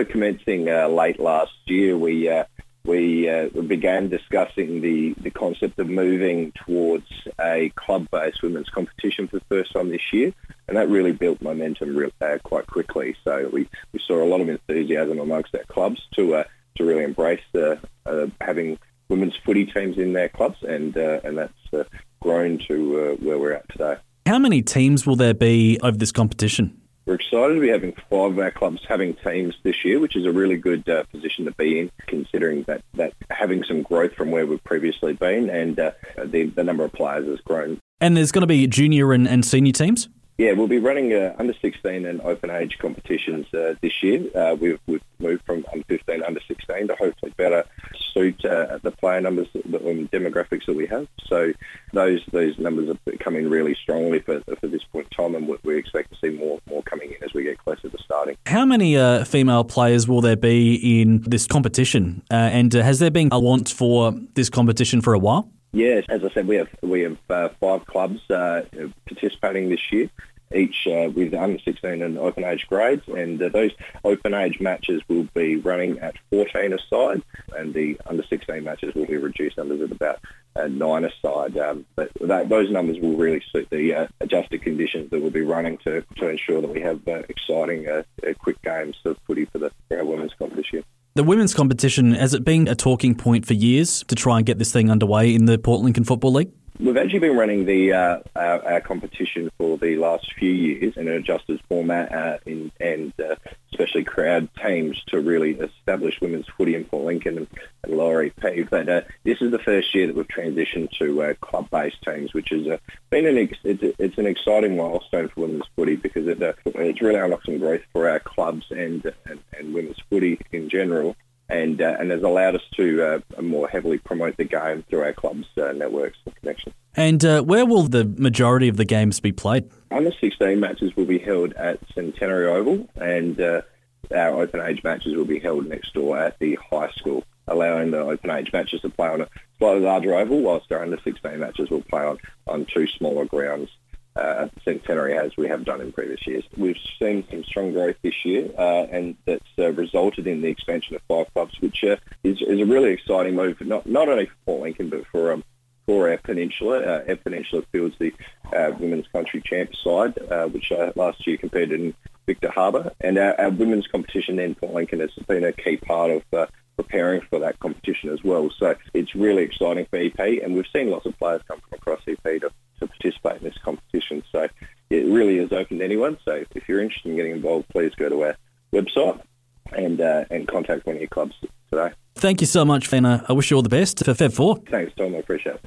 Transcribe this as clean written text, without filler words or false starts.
started commencing late last year. We began discussing the concept of moving towards a club-based women's competition for the first time this year, and that really built momentum quite quickly. So we saw a lot of enthusiasm amongst our clubs to really embrace having women's footy teams in their clubs, and that's grown to where we're at today. How many teams will there be over this competition? We're excited to be having 5 of our clubs having teams this year, which is a really good position to be in, considering that having some growth from where we've previously been, and the number of players has grown. And there's going to be junior and senior teams? Yeah, we'll be running under 16 and open age competitions this year. We've moved from under 15 to under 16 to hopefully better suit the player numbers and demographics that we have. So those numbers are coming really strongly for this point in time, and we expect to see more coming in as we get closer to starting. How many female players will there be in this competition? And has there been a want for this competition for a while? Yes, as I said, we have 5 clubs participating this year, each with under 16 and open age grades, and those open age matches will be running at 14 a side, and the under 16 matches will be reduced numbers at about 9 a side. But those numbers will really suit the adjusted conditions that we'll be running to ensure that we have exciting, quick games of footy for our women's competition. The women's competition, has it been a talking point for years to try and get this thing underway in the Port Lincoln Football League? We've actually been running our competition for the last few years in an adjusted format and especially crowd teams to really establish women's footy in Port Lincoln and lower EP. But this is the first year that we've transitioned to club-based teams, which has been it's an exciting milestone for women's footy because it's really unlocked some growth for our clubs and women's footy in general. And has allowed us to more heavily promote the game through our clubs' networks and connections. And where will the majority of the games be played? Under 16 matches will be held at Centenary Oval, and our open age matches will be held next door at the high school, allowing the open age matches to play on a slightly larger oval, whilst our under 16 matches will play on 2 smaller grounds. Centenary, as we have done in previous years. We've seen some strong growth this year, and that's resulted in the expansion of 5 clubs, which is a really exciting move, not only for Port Lincoln, but for our peninsula. Our peninsula fields the women's country champ side, which last year competed in Victor Harbour, and our women's competition in Port Lincoln has been a key part of preparing for that competition as well. So it's really exciting for EP, and we've seen lots of players come from across EP to participate in this competition. So it really is open to anyone. So if you're interested in getting involved, please go to our website and contact one of your clubs today. Thank you so much, Fina. I wish you all the best for Feb 4. Thanks, Tom. I appreciate it.